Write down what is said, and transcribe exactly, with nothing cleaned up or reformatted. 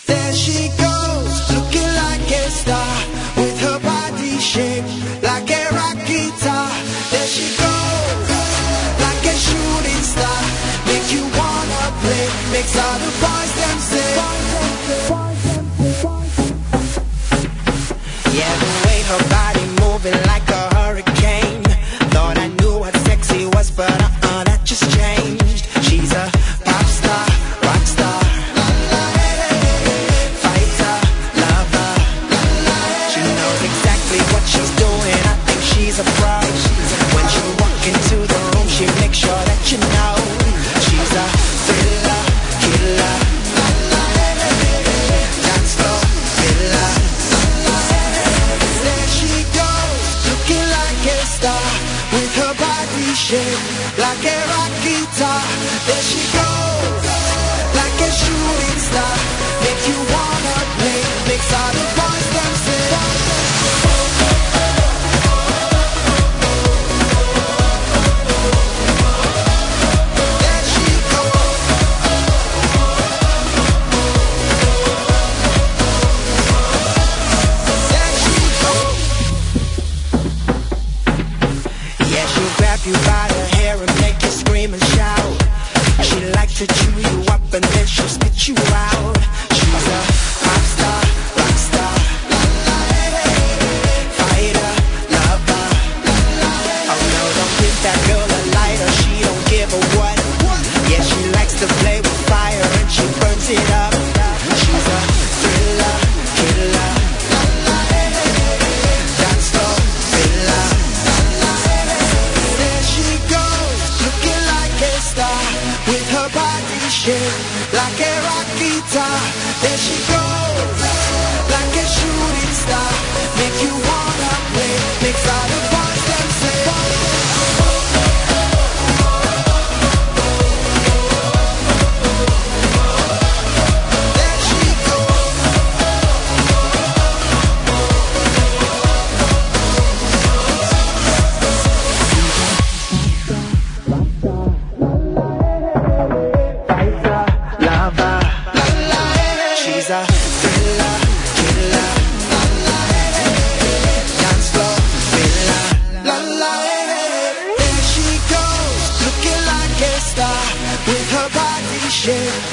There she goes, looking like a star, with her body shaped like a rock guitar. There she goes, like a shooting star, make you wanna play, makes all the boys them say. Yeah, the way her body moving like a hurricane. Thought I knew what sexy was, but uh-uh, that just changed. She's a pop star, rock star, fighter, lover. She knows exactly what she's doing. I think she's a pro. When she walk into the room, she makes sure that you know she's a thriller, killer, dance floor killer. There she goes, looking like a star, with her body shaped like a rock guitar. There she goes, like a shooting star, make you wanna play, makes all the boys them say. There she goes, there she goes. Yeah, she'll grab you by the hair and make you scream and shout. She likes to chew you up and then she'll spit you out. She's a pop star, rock star, fighter, lover. Oh no, don't give that girl a lighter, she don't give a what. Yeah, she likes to play with fire and she burns it up. She's a thriller, killer, dance floor killer. There she goes, looking like a star, with her body shaped like a rock guitar. There she goes, like a shooting star, make you wanna play, makes all the boys them say. There she goes, fighter, lover. She's a thriller, killer, dance floor killer. There she goes, looking like a star, with her body shaped